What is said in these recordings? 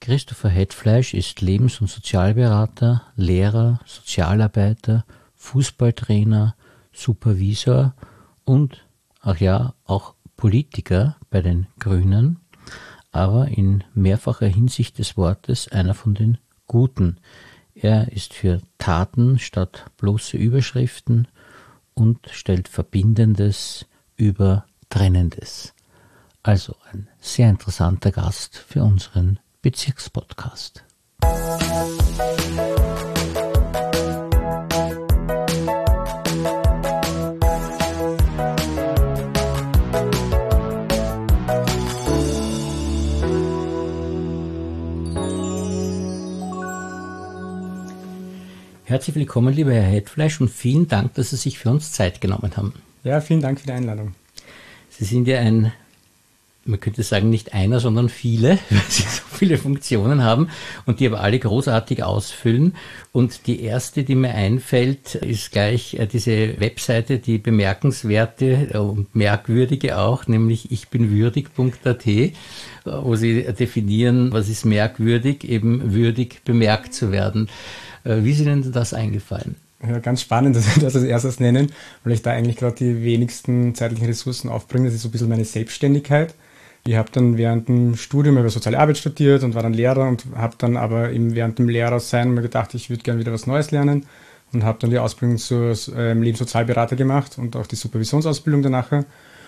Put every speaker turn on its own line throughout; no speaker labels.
Christopher Hetfleisch ist Lebens- und Sozialberater, Lehrer, Sozialarbeiter, Fußballtrainer, Supervisor und, auch Politiker bei den Grünen, aber in mehrfacher Hinsicht des Wortes einer von den Guten. Er ist für Taten statt bloße Überschriften und stellt Verbindendes über Trennendes. Also ein sehr interessanter Gast für unseren Bezirkspodcast. Herzlich willkommen, lieber Herr Hetfleisch, und vielen Dank, dass Sie sich für uns Zeit genommen haben.
Ja, vielen Dank für die Einladung.
Sie sind ja man könnte sagen, nicht einer, sondern viele, weil Sie so viele Funktionen haben und die aber alle großartig ausfüllen. Und die erste, die mir einfällt, ist gleich diese Webseite, die bemerkenswerte und merkwürdige auch, nämlich ichbinwürdig.at, wo Sie definieren, was ist merkwürdig, eben würdig bemerkt zu werden. Wie ist Ihnen das eingefallen?
Ja, ganz spannend, dass Sie das als erstes nennen, weil ich da eigentlich gerade die wenigsten zeitlichen Ressourcen aufbringe. Das ist so ein bisschen meine Selbstständigkeit. Ich habe dann während dem Studium über Soziale Arbeit studiert und war dann Lehrer und habe dann aber eben während dem Lehrersein mir gedacht, ich würde gerne wieder was Neues lernen und habe dann die Ausbildung zur Lebenssozialberater gemacht und auch die Supervisionsausbildung danach.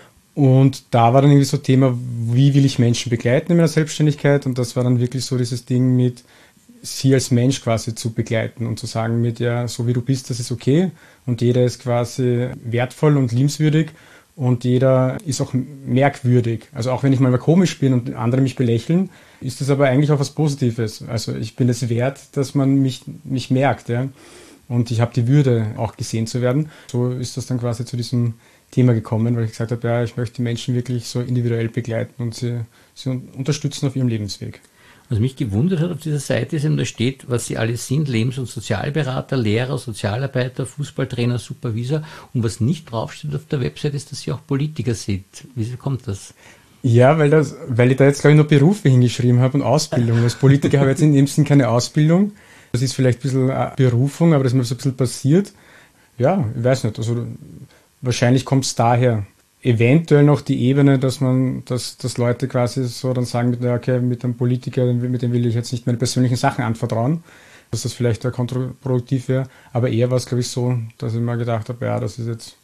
Und da war dann irgendwie so Thema, wie will ich Menschen begleiten in meiner Selbstständigkeit, und das war dann wirklich so dieses Ding mit sie als Mensch quasi zu begleiten und zu sagen mit, ja, so wie du bist, das ist okay und jeder ist quasi wertvoll und liebenswürdig und jeder ist auch merkwürdig. Also auch wenn ich mal komisch bin und andere mich belächeln, ist das aber eigentlich auch was Positives. Also ich bin es wert, dass man mich merkt, ja. Und ich habe die Würde, auch gesehen zu werden. So ist das dann quasi zu diesem Thema gekommen, weil ich gesagt habe, ja, ich möchte die Menschen wirklich so individuell begleiten und sie unterstützen auf ihrem Lebensweg.
Was mich gewundert hat auf dieser Seite ist, da steht, was Sie alles sind: Lebens- und Sozialberater, Lehrer, Sozialarbeiter, Fußballtrainer, Supervisor. Und was nicht draufsteht auf der Website ist, dass Sie auch Politiker sind. Wieso kommt das?
Ja, weil ich da jetzt, glaube ich, noch Berufe hingeschrieben habe und Ausbildung. Als Politiker habe ich jetzt in dem Sinn keine Ausbildung. Das ist vielleicht ein bisschen eine Berufung, aber das ist mir so ein bisschen passiert. Ja, ich weiß nicht. Also wahrscheinlich kommt es daher. Eventuell noch die Ebene, dass Leute quasi so dann sagen, okay, mit einem Politiker, mit dem will ich jetzt nicht meine persönlichen Sachen anvertrauen, dass das vielleicht kontraproduktiv wäre, aber eher war es, glaube ich, so, dass ich mir gedacht habe, ja, das ist jetzt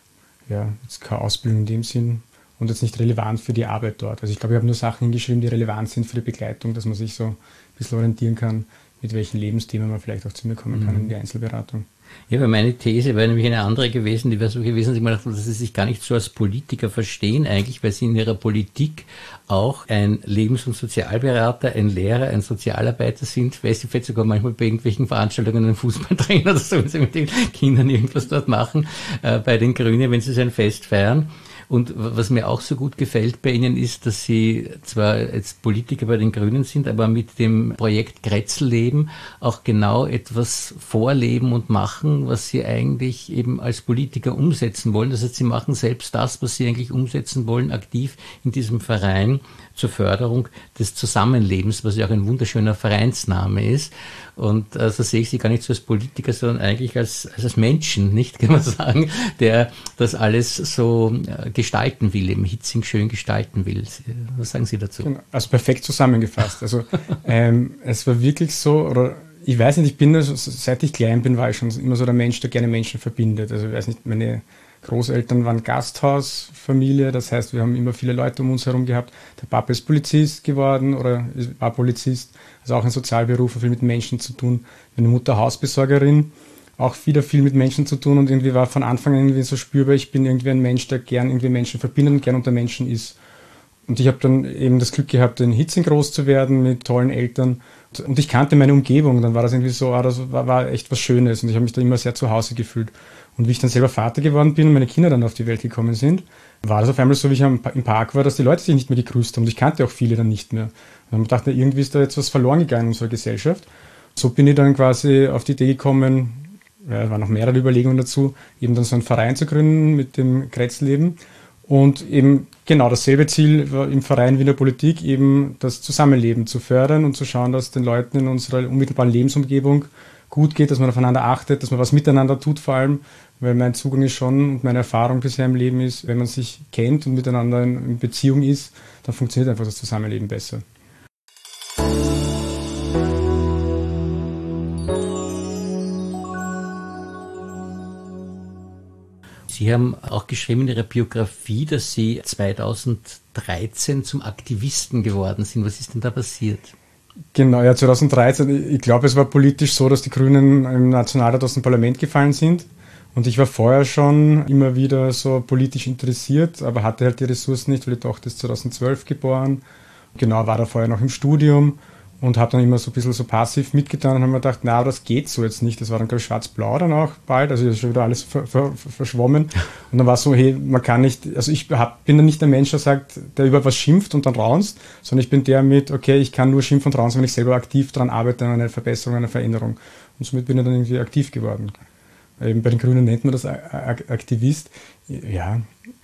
keine Ausbildung in dem Sinn und jetzt nicht relevant für die Arbeit dort. Also ich glaube, ich habe nur Sachen hingeschrieben, die relevant sind für die Begleitung, dass man sich so ein bisschen orientieren kann, mit welchen Lebensthemen man vielleicht auch zu mir kommen kann in die Einzelberatung.
Ja, weil meine These wäre nämlich eine andere gewesen, die wäre so gewesen, dass ich mir dachte, dass Sie sich gar nicht so als Politiker verstehen eigentlich, weil Sie in Ihrer Politik auch ein Lebens- und Sozialberater, ein Lehrer, ein Sozialarbeiter sind, weil Sie vielleicht sogar manchmal bei irgendwelchen Veranstaltungen einen Fußballtrainer oder so, wenn Sie mit den Kindern irgendwas dort machen, bei den Grünen, wenn Sie sein Fest feiern. Und was mir auch so gut gefällt bei Ihnen ist, dass Sie zwar jetzt Politiker bei den Grünen sind, aber mit dem Projekt Grätzl-Leben auch genau etwas vorleben und machen, was Sie eigentlich eben als Politiker umsetzen wollen. Das heißt, Sie machen selbst das, was Sie eigentlich umsetzen wollen, aktiv in diesem Verein zur Förderung des Zusammenlebens, was ja auch ein wunderschöner Vereinsname ist. Und so sehe ich Sie gar nicht so als Politiker, sondern eigentlich als Menschen, nicht, kann man sagen, der das alles so gestalten will, eben Hitzing schön gestalten will. Was sagen Sie dazu?
Genau, also perfekt zusammengefasst. Also es war wirklich so, oder ich weiß nicht, seit ich klein bin, war ich schon immer so der Mensch, der gerne Menschen verbindet. Also ich weiß nicht, meine Großeltern waren Gasthausfamilie, das heißt, wir haben immer viele Leute um uns herum gehabt. Der Papa ist Polizist geworden oder war Polizist, also auch ein Sozialberuf, viel mit Menschen zu tun. Meine Mutter Hausbesorgerin, auch wieder viel mit Menschen zu tun, und irgendwie war von Anfang an irgendwie so spürbar, ich bin irgendwie ein Mensch, der gern irgendwie Menschen verbindet und gern unter Menschen ist. Und ich habe dann eben das Glück gehabt, in Hitzing groß zu werden mit tollen Eltern. Und ich kannte meine Umgebung. Dann war das irgendwie so, das war echt was Schönes. Und ich habe mich da immer sehr zu Hause gefühlt. Und wie ich dann selber Vater geworden bin und meine Kinder dann auf die Welt gekommen sind, war das auf einmal so, wie ich im Park war, dass die Leute sich nicht mehr gegrüßt haben. Und ich kannte auch viele dann nicht mehr. Und dann dachte ich, irgendwie ist da jetzt was verloren gegangen in unserer Gesellschaft. So bin ich dann quasi auf die Idee gekommen, es waren noch mehrere Überlegungen dazu, eben dann so einen Verein zu gründen mit dem Grätzl-Leben. Und eben genau dasselbe Ziel war im Verein wie in der Politik, eben das Zusammenleben zu fördern und zu schauen, dass den Leuten in unserer unmittelbaren Lebensumgebung gut geht, dass man aufeinander achtet, dass man was miteinander tut vor allem, weil mein Zugang ist schon und meine Erfahrung bisher im Leben ist, wenn man sich kennt und miteinander in Beziehung ist, dann funktioniert einfach das Zusammenleben besser.
Sie haben auch geschrieben in Ihrer Biografie, dass Sie 2013 zum Aktivisten geworden sind. Was ist denn da passiert?
Genau, ja, 2013, ich glaube, es war politisch so, dass die Grünen im Nationalrat aus dem Parlament gefallen sind. Und ich war vorher schon immer wieder so politisch interessiert, aber hatte halt die Ressourcen nicht, weil die Tochter ist 2012 geboren. Genau, war da vorher noch im Studium und habe dann immer so ein bisschen so passiv mitgetan und habe mir gedacht, na, das geht so jetzt nicht. Das war dann, glaube ich, schwarz-blau dann auch bald, also ist schon wieder alles verschwommen. Und dann war es so, hey, man kann nicht, also bin dann nicht der Mensch, der sagt, der über was schimpft und dann raunst, sondern ich bin der mit, okay, ich kann nur schimpfen und raunsen, wenn ich selber aktiv daran arbeite, an einer Verbesserung, einer Veränderung. Und somit bin ich dann irgendwie aktiv geworden. Eben bei den Grünen nennt man das Aktivist. Ja,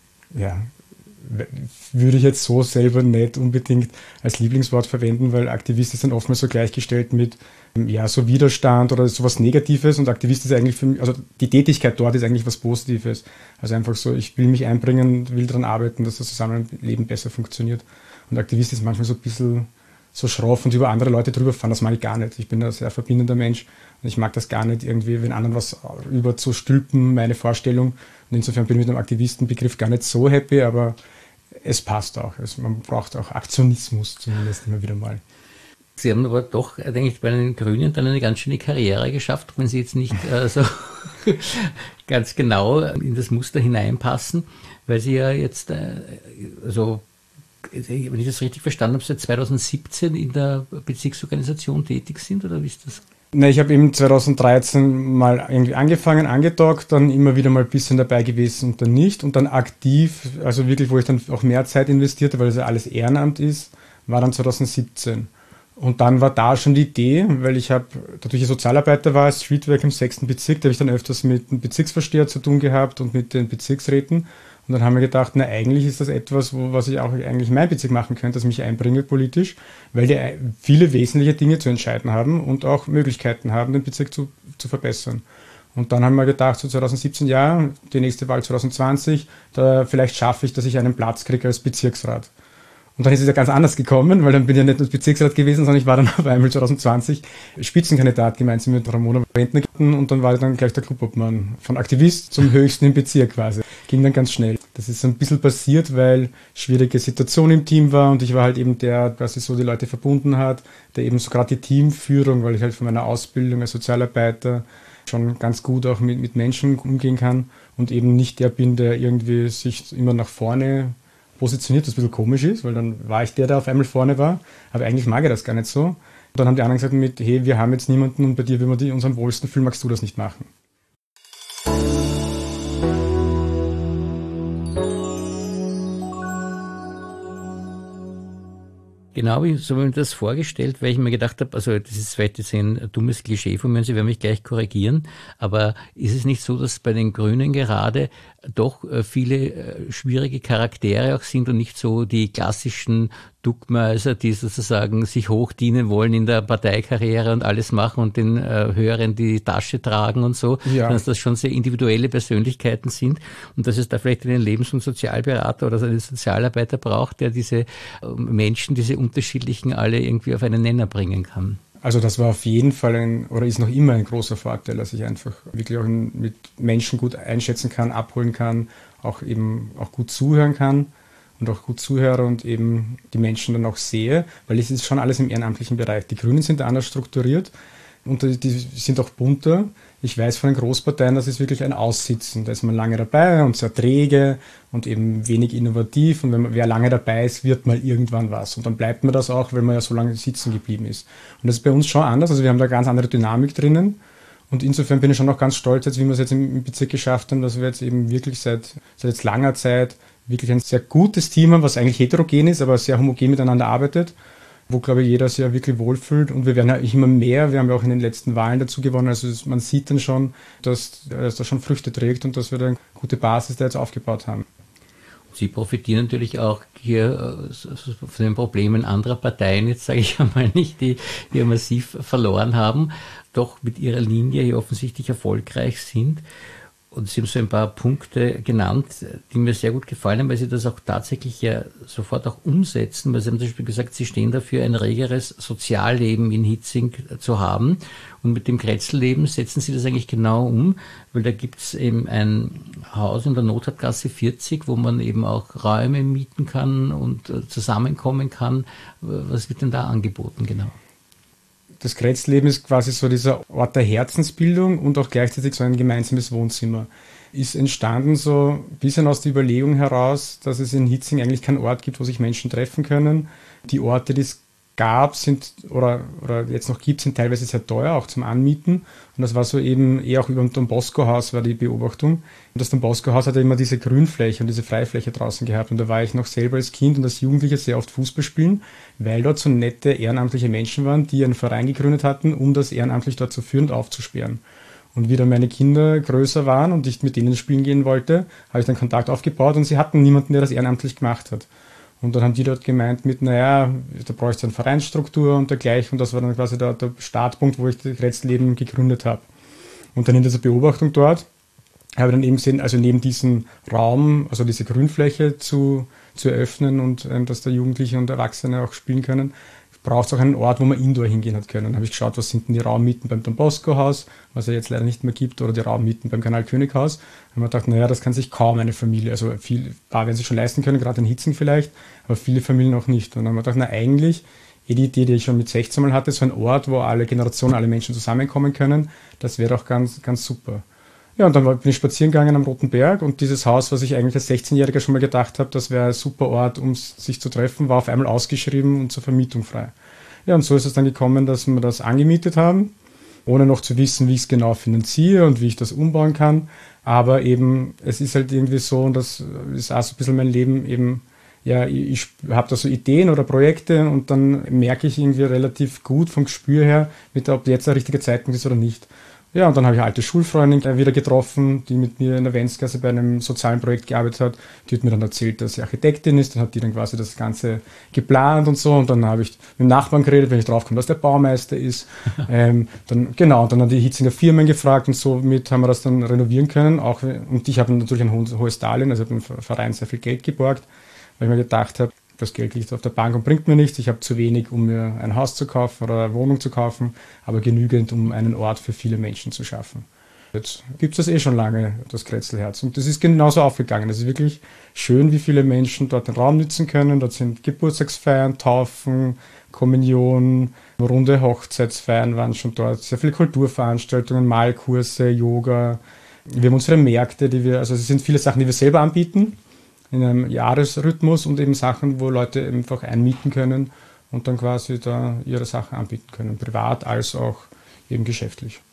würde ich jetzt so selber nicht unbedingt als Lieblingswort verwenden, weil Aktivist ist dann oftmals so gleichgestellt mit so Widerstand oder sowas Negatives und Aktivist ist eigentlich für mich, also die Tätigkeit dort ist eigentlich was Positives. Also einfach so, ich will mich einbringen, will daran arbeiten, dass das Zusammenleben besser funktioniert. Und Aktivist ist manchmal so ein bisschen so schroff und über andere Leute drüber fahren, das mag ich gar nicht. Ich bin ein sehr verbindender Mensch und ich mag das gar nicht irgendwie, wenn anderen was über zu stülpen, meine Vorstellung. Und insofern bin ich mit dem Aktivistenbegriff gar nicht so happy, aber es passt auch. Man braucht auch Aktionismus zumindest immer wieder mal.
Sie haben aber doch, denke ich, bei den Grünen dann eine ganz schöne Karriere geschafft, wenn Sie jetzt nicht so ganz genau in das Muster hineinpassen, weil Sie ja jetzt, wenn ich das richtig verstanden habe, seit 2017 in der Bezirksorganisation tätig sind, oder wie ist das?
Ne, ich habe eben 2013 mal irgendwie angefangen, angedockt, dann immer wieder mal ein bisschen dabei gewesen und dann nicht. Und dann aktiv, also wirklich, wo ich dann auch mehr Zeit investierte, weil es ja alles Ehrenamt ist, war dann 2017. Und dann war da schon die Idee, weil dadurch ich Sozialarbeiter war, Streetwork im 6. Bezirk, da habe ich dann öfters mit dem Bezirksvorsteher zu tun gehabt und mit den Bezirksräten. Und dann haben wir gedacht, na eigentlich ist das etwas, was ich auch eigentlich in meinem Bezirk machen könnte, das mich einbringt politisch, weil die viele wesentliche Dinge zu entscheiden haben und auch Möglichkeiten haben, den Bezirk zu verbessern. Und dann haben wir gedacht, so 2017, ja, die nächste Wahl 2020, da vielleicht schaffe ich, dass ich einen Platz kriege als Bezirksrat. Und dann ist es ja ganz anders gekommen, weil dann bin ich ja nicht nur Bezirksrat gewesen, sondern ich war dann auf einmal 2020 Spitzenkandidat gemeinsam mit Ramona Rentner und dann war ich dann gleich der Clubobmann. Von Aktivist zum höchsten im Bezirk quasi. Ging dann ganz schnell. Das ist so ein bisschen passiert, weil schwierige Situation im Team war und ich war halt eben der, der sich so die Leute verbunden hat, der eben so gerade die Teamführung, weil ich halt von meiner Ausbildung als Sozialarbeiter schon ganz gut auch mit Menschen umgehen kann und eben nicht der bin, der irgendwie sich immer nach vorne positioniert, was ein bisschen komisch ist, weil dann war ich der auf einmal vorne war, aber eigentlich mag ich das gar nicht so. Und dann haben die anderen gesagt hey, wir haben jetzt niemanden und bei dir, wenn wir uns am wohlsten fühlen, magst du das nicht machen.
Genau, so habe ich mir das vorgestellt, weil ich mir gedacht habe, also das ist vielleicht jetzt ein dummes Klischee von mir, Sie werden mich gleich korrigieren, aber ist es nicht so, dass bei den Grünen gerade doch viele schwierige Charaktere auch sind und nicht so die klassischen Duckmäuser, die sozusagen sich hochdienen wollen in der Parteikarriere und alles machen und den Höheren die Tasche tragen und so, sondern dass das schon sehr individuelle Persönlichkeiten sind und dass es da vielleicht einen Lebens- und Sozialberater oder so einen Sozialarbeiter braucht, der diese Menschen, diese unterschiedlichen alle irgendwie auf einen Nenner bringen kann.
Also das war auf jeden Fall oder ist noch immer ein großer Vorteil, dass ich einfach wirklich auch mit Menschen gut einschätzen kann, abholen kann, auch eben auch gut zuhören kann und auch gut zuhöre und eben die Menschen dann auch sehe, weil es ist schon alles im ehrenamtlichen Bereich. Die Grünen sind anders strukturiert und die sind auch bunter. Ich weiß von den Großparteien, das ist wirklich ein Aussitzen. Da ist man lange dabei und sehr träge und eben wenig innovativ. Und wer lange dabei ist, wird mal irgendwann was. Und dann bleibt man das auch, weil man ja so lange sitzen geblieben ist. Und das ist bei uns schon anders. Also wir haben da ganz andere Dynamik drinnen. Und insofern bin ich schon auch ganz stolz, jetzt, wie wir es jetzt im Bezirk geschafft haben, dass wir jetzt eben wirklich seit jetzt langer Zeit wirklich ein sehr gutes Team haben, was eigentlich heterogen ist, aber sehr homogen miteinander arbeitet, wo, glaube ich, jeder sich ja wirklich wohlfühlt. Und wir werden ja immer mehr, wir haben ja auch in den letzten Wahlen dazu gewonnen, also man sieht dann schon, dass das schon Früchte trägt und dass wir da eine gute Basis da jetzt aufgebaut haben.
Sie profitieren natürlich auch hier von den Problemen anderer Parteien, jetzt sage ich einmal nicht, die hier massiv verloren haben, doch mit ihrer Linie hier offensichtlich erfolgreich sind. Und Sie haben so ein paar Punkte genannt, die mir sehr gut gefallen haben, weil Sie das auch tatsächlich ja sofort auch umsetzen. Weil Sie haben zum Beispiel gesagt, Sie stehen dafür, ein regeres Sozialleben in Hitzing zu haben. Und mit dem Kretzel-Leben setzen Sie das eigentlich genau um, weil da gibt es eben ein Haus in der Nothartgasse 40, wo man eben auch Räume mieten kann und zusammenkommen kann. Was wird denn da angeboten genau?
Das Kretzel-Leben ist quasi so dieser Ort der Herzensbildung und auch gleichzeitig so ein gemeinsames Wohnzimmer. Ist entstanden so ein bisschen aus der Überlegung heraus, dass es in Hitzing eigentlich keinen Ort gibt, wo sich Menschen treffen können. Die Orte, die es gab, sind oder jetzt noch gibt, sind teilweise sehr teuer, auch zum Anmieten. Und das war so eben eher auch über dem Don Bosco Haus war die Beobachtung. Und das Don Bosco Haus hat ja immer diese Grünfläche und diese Freifläche draußen gehabt. Und da war ich noch selber als Kind und als Jugendlicher sehr oft Fußball spielen, weil dort so nette ehrenamtliche Menschen waren, die einen Verein gegründet hatten, um das ehrenamtlich dort zu führen und aufzusperren. Und wie dann meine Kinder größer waren und ich mit denen spielen gehen wollte, habe ich dann Kontakt aufgebaut und sie hatten niemanden, der das ehrenamtlich gemacht hat. Und dann haben die dort gemeint mit, naja, da bräuchte es eine Vereinsstruktur und dergleichen. Und das war dann quasi der Startpunkt, wo ich das Kretzel-Leben gegründet habe. Und dann in dieser Beobachtung dort habe ich dann eben gesehen, also neben diesem Raum, also diese Grünfläche zu eröffnen und dass da Jugendliche und Erwachsene auch spielen können, braucht es auch einen Ort, wo man indoor hingehen hat können. Dann habe ich geschaut, was sind denn die Raummieten beim Don Bosco Haus, was es jetzt leider nicht mehr gibt, oder die Raummieten beim Kanal König Haus. Und man gedacht, naja, das kann sich kaum eine Familie, also viel, paar werden sie schon leisten können, gerade in Hitzing vielleicht, aber viele Familien auch nicht. Und dann haben wir gedacht, na eigentlich, die Idee, die ich schon mit 16 Mal hatte, so ein Ort, wo alle Generationen, alle Menschen zusammenkommen können, das wäre doch ganz, ganz super. Ja, und dann bin ich spazieren gegangen am Roten Berg und dieses Haus, was ich eigentlich als 16-Jähriger schon mal gedacht habe, das wäre ein super Ort, um sich zu treffen, war auf einmal ausgeschrieben und zur Vermietung frei. Ja, und so ist es dann gekommen, dass wir das angemietet haben, ohne noch zu wissen, wie ich es genau finanziere und wie ich das umbauen kann. Aber eben, es ist halt irgendwie so, und das ist auch so ein bisschen mein Leben eben, ja, ich habe da so Ideen oder Projekte und dann merke ich irgendwie relativ gut vom Gespür her, ob jetzt der richtige Zeitpunkt ist oder nicht. Ja, und dann habe ich eine alte Schulfreundin wieder getroffen, die mit mir in der Wentzgasse bei einem sozialen Projekt gearbeitet hat. Die hat mir dann erzählt, dass sie Architektin ist. Dann hat die dann quasi das Ganze geplant und so. Und dann habe ich mit dem Nachbarn geredet, wenn ich draufkomme, dass der Baumeister ist. Dann haben die Hitzinger Firmen gefragt und somit haben wir das dann renovieren können. Und ich habe natürlich ein hohes Darlehen, also ich habe dem Verein sehr viel Geld geborgt, weil ich mir gedacht habe, das Geld liegt auf der Bank und bringt mir nichts. Ich habe zu wenig, um mir ein Haus zu kaufen oder eine Wohnung zu kaufen, aber genügend, um einen Ort für viele Menschen zu schaffen. Jetzt gibt es das schon lange, das Kretzelherz. Und das ist genauso aufgegangen. Es ist wirklich schön, wie viele Menschen dort den Raum nützen können. Dort sind Geburtstagsfeiern, Taufen, Kommunion, runde Hochzeitsfeiern waren schon dort. Sehr viele Kulturveranstaltungen, Malkurse, Yoga. Wir haben unsere Märkte, also es sind viele Sachen, die wir selber anbieten, in einem Jahresrhythmus und eben Sachen, wo Leute einfach einmieten können und dann quasi da ihre Sachen anbieten können, privat als auch eben geschäftlich.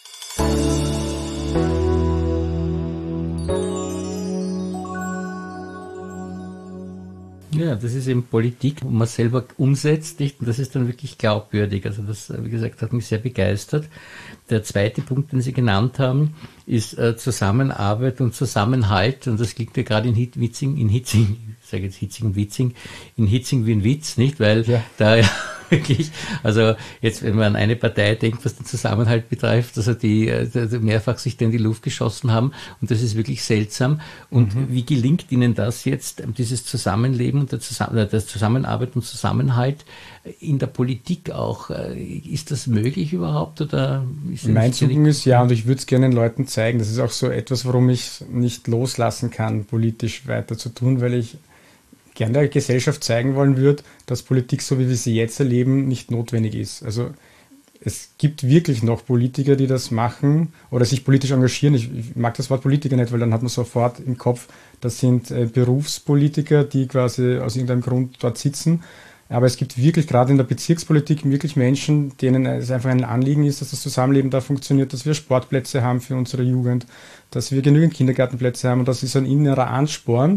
Ja, das ist eben Politik, wo man selber umsetzt, nicht? Und das ist dann wirklich glaubwürdig. Also das, wie gesagt, hat mich sehr begeistert. Der zweite Punkt, den Sie genannt haben, ist Zusammenarbeit und Zusammenhalt. Und das klingt ja gerade in Hitzing, ich sage jetzt Hitzing und Witzing, in Hitzing wie ein Witz, nicht? Weil da ja wirklich, also jetzt, wenn man an eine Partei denkt, was den Zusammenhalt betrifft, also die mehrfach sich da in die Luft geschossen haben, und das ist wirklich seltsam. Und wie gelingt Ihnen das jetzt, dieses Zusammenleben und das Zusammenarbeit und Zusammenhalt in der Politik auch? Ist das möglich überhaupt? Oder ist
mein Zugang ist ja, und ich würde es gerne den Leuten zeigen. Das ist auch so etwas, warum ich nicht loslassen kann, politisch weiter zu tun, weil ich gerne der Gesellschaft zeigen wollen würde, dass Politik, so wie wir sie jetzt erleben, nicht notwendig ist. Also es gibt wirklich noch Politiker, die das machen oder sich politisch engagieren. Ich mag das Wort Politiker nicht, weil dann hat man sofort im Kopf, das sind Berufspolitiker, die quasi aus irgendeinem Grund dort sitzen. Aber es gibt wirklich gerade in der Bezirkspolitik wirklich Menschen, denen es einfach ein Anliegen ist, dass das Zusammenleben da funktioniert, dass wir Sportplätze haben für unsere Jugend, dass wir genügend Kindergartenplätze haben, und das ist ein innerer Ansporn.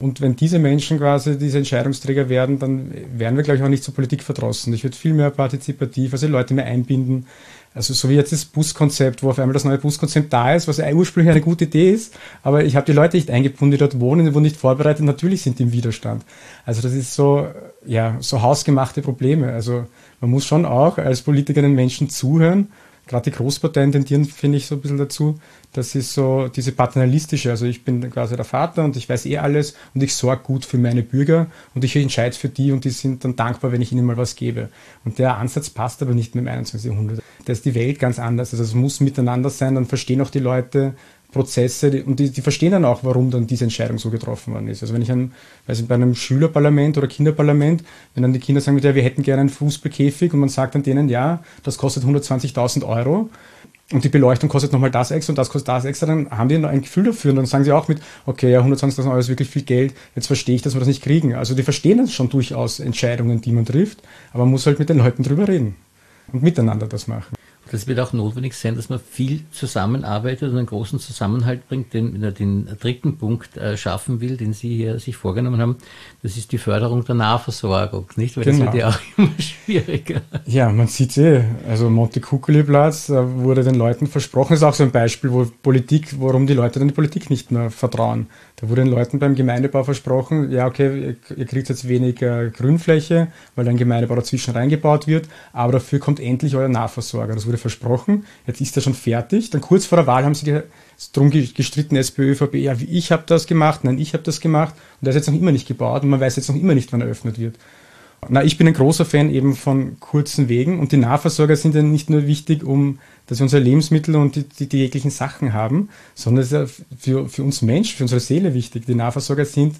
Und wenn diese Menschen quasi diese Entscheidungsträger werden, dann werden wir, glaube ich, auch nicht zur Politik verdrossen. Ich würde viel mehr partizipativ, also die Leute mehr einbinden. Also so wie jetzt das Buskonzept, wo auf einmal das neue Buskonzept da ist, was ja ursprünglich eine gute Idee ist, aber ich habe die Leute nicht eingebunden, die dort wohnen, die wurden nicht vorbereitet, natürlich sind die im Widerstand. Also das ist so, ja, so hausgemachte Probleme. Also man muss schon auch als Politiker den Menschen zuhören. Gerade die Großparteien tendieren, finde ich, so ein bisschen dazu, dass ist so diese paternalistische, also ich bin quasi der Vater und ich weiß eh alles und ich sorge gut für meine Bürger und ich entscheide für die und die sind dann dankbar, wenn ich ihnen mal was gebe. Und der Ansatz passt aber nicht mehr im 21. Jahrhundert. Da ist die Welt ganz anders. Also es muss miteinander sein, dann verstehen auch die Leute Prozesse und die verstehen dann auch, warum dann diese Entscheidung so getroffen worden ist. Also wenn ich bei einem Schülerparlament oder Kinderparlament, wenn dann die Kinder sagen, ja, wir hätten gerne einen Fußballkäfig und man sagt dann denen, ja, das kostet 120.000 Euro und die Beleuchtung kostet nochmal das extra und das kostet das extra, dann haben die ein Gefühl dafür und dann sagen sie auch mit, okay, ja, 120.000 Euro ist wirklich viel Geld, jetzt verstehe ich, dass wir das nicht kriegen. Also die verstehen das schon durchaus Entscheidungen, die man trifft, aber man muss halt mit den Leuten drüber reden und miteinander das machen.
Das wird auch notwendig sein, dass man viel zusammenarbeitet und einen großen Zusammenhalt bringt, den dritten Punkt schaffen will, den Sie hier sich vorgenommen haben. Das ist die Förderung der Nahversorgung, nicht? Weil
genau.
Das wird ja auch immer schwieriger.
Ja, man sieht also Montecuccoli-Platz, da wurde den Leuten versprochen, das ist auch so ein Beispiel, warum die Leute dann die Politik nicht mehr vertrauen. Da wurde den Leuten beim Gemeindebau versprochen, ja okay, ihr kriegt jetzt weniger Grünfläche, weil ein Gemeindebau dazwischen reingebaut wird, aber dafür kommt endlich euer Nahversorger. Das wurde versprochen, jetzt ist er schon fertig. Dann kurz vor der Wahl haben sie darum gestritten, SPÖ, ÖVP, ja, ich habe das gemacht, nein, ich habe das gemacht und der ist jetzt noch immer nicht gebaut und man weiß jetzt noch immer nicht, wann er eröffnet wird. Na, ich bin ein großer Fan eben von kurzen Wegen und die Nahversorger sind ja nicht nur wichtig, dass wir unsere Lebensmittel und die jeglichen Sachen haben, sondern es ist ja für uns Menschen, für unsere Seele wichtig. Die Nahversorger sind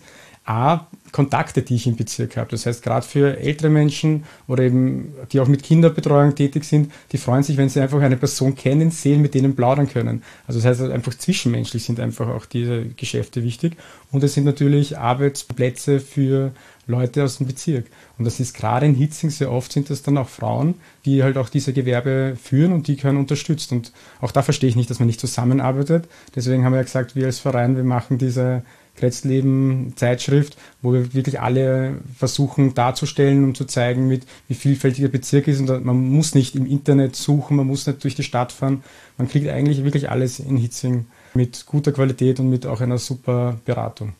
Kontakte, die ich im Bezirk habe. Das heißt, gerade für ältere Menschen oder eben, die auch mit Kinderbetreuung tätig sind, die freuen sich, wenn sie einfach eine Person kennen, sehen, mit denen plaudern können. Also das heißt, einfach zwischenmenschlich sind einfach auch diese Geschäfte wichtig. Und es sind natürlich Arbeitsplätze für Leute aus dem Bezirk. Und das ist gerade in Hitzing sehr oft sind das dann auch Frauen, die halt auch diese Gewerbe führen und die können unterstützt. Und auch da verstehe ich nicht, dass man nicht zusammenarbeitet. Deswegen haben wir ja gesagt, wir als Verein, wir machen diese Kretsleben-Zeitschrift, wo wir wirklich alle versuchen darzustellen und zu zeigen, wie vielfältig der Bezirk ist. Und man muss nicht im Internet suchen, man muss nicht durch die Stadt fahren. Man kriegt eigentlich wirklich alles in Hitzing mit guter Qualität und mit auch einer super Beratung.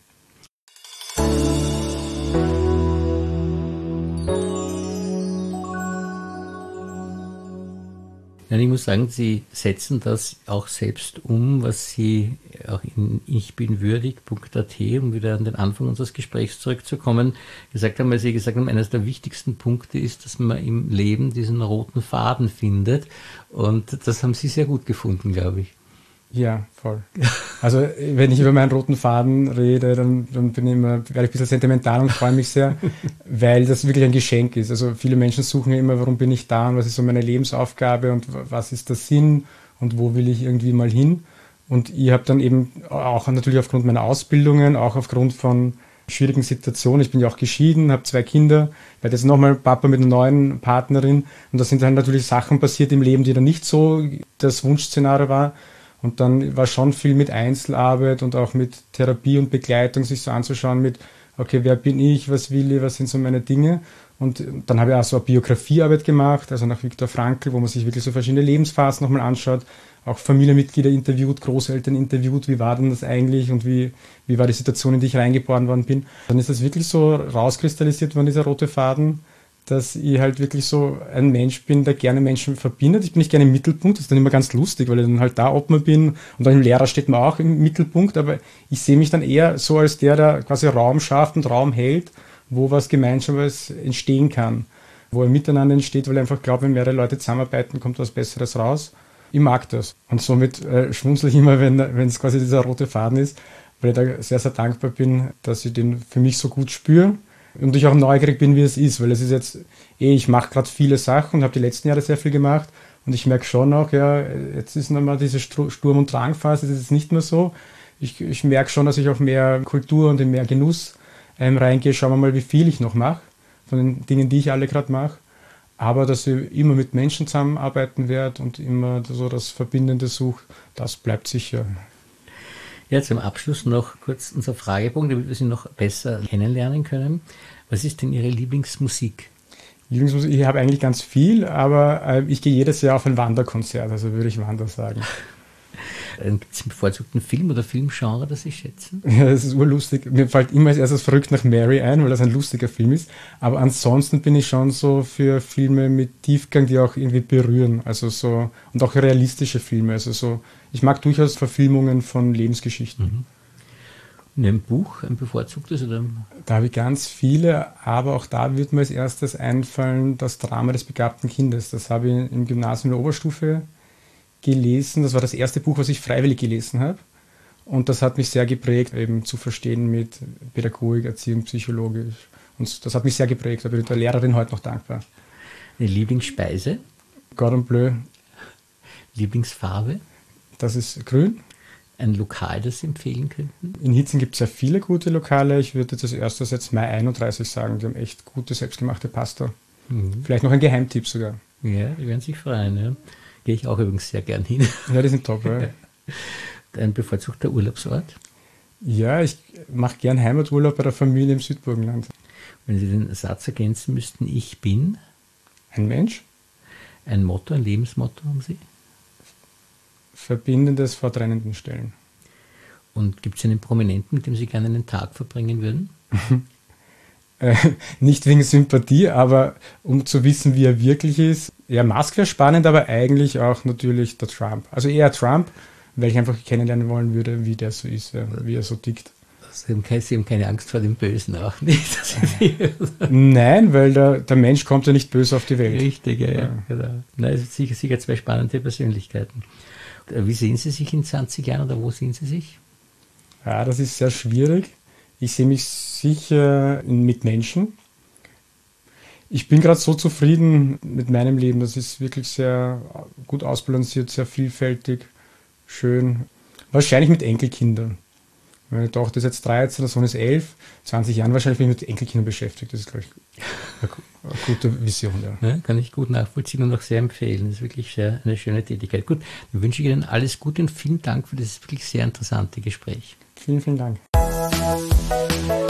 Ich muss sagen, Sie setzen das auch selbst um, was Sie auch in ichbinwürdig.at, um wieder an den Anfang unseres Gesprächs zurückzukommen, gesagt haben, weil Sie gesagt haben, eines der wichtigsten Punkte ist, dass man im Leben diesen roten Faden findet. Und das haben Sie sehr gut gefunden, glaube ich.
Ja, voll. Also wenn ich über meinen roten Faden rede, dann werde ich ein bisschen sentimental und freue mich sehr, weil das wirklich ein Geschenk ist. Also viele Menschen suchen ja immer, warum bin ich da und was ist so meine Lebensaufgabe und was ist der Sinn und wo will ich irgendwie mal hin. Und ich habe dann eben auch natürlich aufgrund meiner Ausbildungen, auch aufgrund von schwierigen Situationen, ich bin ja auch geschieden, habe 2 Kinder, werde jetzt nochmal Papa mit einer neuen Partnerin und da sind dann natürlich Sachen passiert im Leben, die dann nicht so das Wunschszenario war. Und dann war schon viel mit Einzelarbeit und auch mit Therapie und Begleitung, sich so anzuschauen okay, wer bin ich, was will ich, was sind so meine Dinge. Und dann habe ich auch so eine Biografiearbeit gemacht, also nach Viktor Frankl, wo man sich wirklich so verschiedene Lebensphasen nochmal anschaut, auch Familienmitglieder interviewt, Großeltern interviewt, wie war denn das eigentlich und wie war die Situation, in die ich reingeboren worden bin. Dann ist das wirklich so rauskristallisiert worden, dieser rote Faden, dass ich halt wirklich so ein Mensch bin, der gerne Menschen verbindet. Ich bin nicht gerne im Mittelpunkt, das ist dann immer ganz lustig, weil ich dann halt da Obmann bin und dann im Lehrer steht man auch im Mittelpunkt, aber ich sehe mich dann eher so als der quasi Raum schafft und Raum hält, wo was Gemeinsames entstehen kann, wo ein Miteinander entsteht, weil ich einfach glaube, wenn mehrere Leute zusammenarbeiten, kommt was Besseres raus. Ich mag das. Und somit schmunzle ich immer, wenn es quasi dieser rote Faden ist, weil ich da sehr, sehr dankbar bin, dass ich den für mich so gut spüre. Und ich auch neugierig bin, wie es ist, weil es ist jetzt, ich mache gerade viele Sachen und habe die letzten Jahre sehr viel gemacht und ich merke schon auch, ja, jetzt ist nochmal diese Sturm- und Drangphase, das ist nicht mehr so. Ich merke schon, dass ich auf mehr Kultur und in mehr Genuss reingehe. Schauen wir mal, wie viel ich noch mache von den Dingen, die ich alle gerade mache. Aber dass ich immer mit Menschen zusammenarbeiten werde und immer so das Verbindende suche, das bleibt sicher.
Ja, zum Abschluss noch kurz unser Fragebogen, damit wir Sie noch besser kennenlernen können. Was ist denn Ihre Lieblingsmusik?
Lieblingsmusik, ich habe eigentlich ganz viel, aber ich gehe jedes Jahr auf ein Wanderkonzert, also würde ich Wander sagen.
Gibt es einen bevorzugten Film oder Filmgenre, das Sie schätzen?
Ja, das ist urlustig. Mir fällt immer als erstes verrückt nach Mary ein, weil das ein lustiger Film ist. Aber ansonsten bin ich schon so für Filme mit Tiefgang, die auch irgendwie berühren. Also so, und auch realistische Filme. Also so, ich mag durchaus Verfilmungen von Lebensgeschichten.
Mhm. Und ein Buch, ein bevorzugtes? Oder?
Da habe ich ganz viele, aber auch da wird mir als erstes einfallen, das Drama des begabten Kindes. Das habe ich im Gymnasium der Oberstufe gelesen. Das war das erste Buch, was ich freiwillig gelesen habe. Und das hat mich sehr geprägt, eben zu verstehen mit Pädagogik, Erziehung, psychologisch. Und das hat mich sehr geprägt. Da bin ich der Lehrerin heute noch dankbar.
Eine Lieblingsspeise?
Cordon Bleu.
Lieblingsfarbe?
Das ist grün.
Ein Lokal, das Sie empfehlen könnten?
In Hitzing gibt es sehr viele gute Lokale. Ich würde das erste jetzt Mai 31 sagen. Die haben echt gute, selbstgemachte Pasta. Vielleicht noch ein Geheimtipp sogar.
Ja, die werden sich freuen. Ja. Gehe ich auch übrigens sehr gern hin.
Ja, die sind top. Ja.
Ein bevorzugter Urlaubsort?
Ja, ich mache gern Heimaturlaub bei der Familie im Südburgenland.
Wenn Sie den Satz ergänzen müssten, ich bin?
Ein Mensch?
Ein Motto, ein Lebensmotto haben Sie?
Verbindendes vor trennenden Stellen.
Und gibt es einen Prominenten, mit dem Sie gerne einen Tag verbringen würden?
Nicht wegen Sympathie, aber um zu wissen, wie er wirklich ist. Ja, Musk wäre spannend, aber eigentlich auch natürlich der Trump. Also eher Trump, weil ich einfach kennenlernen wollen würde, wie der so ist, wie er so tickt.
Sie haben keine Angst vor dem Bösen auch nicht?
Nein, weil der Mensch kommt ja nicht böse auf die Welt.
Richtig, ja. Genau. Nein, es sind sicher zwei spannende Persönlichkeiten. Wie sehen Sie sich in 20 Jahren oder wo sehen Sie sich?
Ja, das ist sehr schwierig. Ich sehe mich sicher mit Menschen. Ich bin gerade so zufrieden mit meinem Leben. Das ist wirklich sehr gut ausbalanciert, sehr vielfältig, schön. Wahrscheinlich mit Enkelkindern. Meine Tochter ist jetzt 13, der Sohn ist 11. 20 Jahren wahrscheinlich bin ich mit Enkelkindern beschäftigt. Das ist, glaube ich, eine gute Vision. Ja.
Ja, kann ich gut nachvollziehen und auch sehr empfehlen. Das ist wirklich eine schöne Tätigkeit. Gut, dann wünsche ich Ihnen alles Gute und vielen Dank für das wirklich sehr interessante Gespräch.
Vielen, vielen Dank.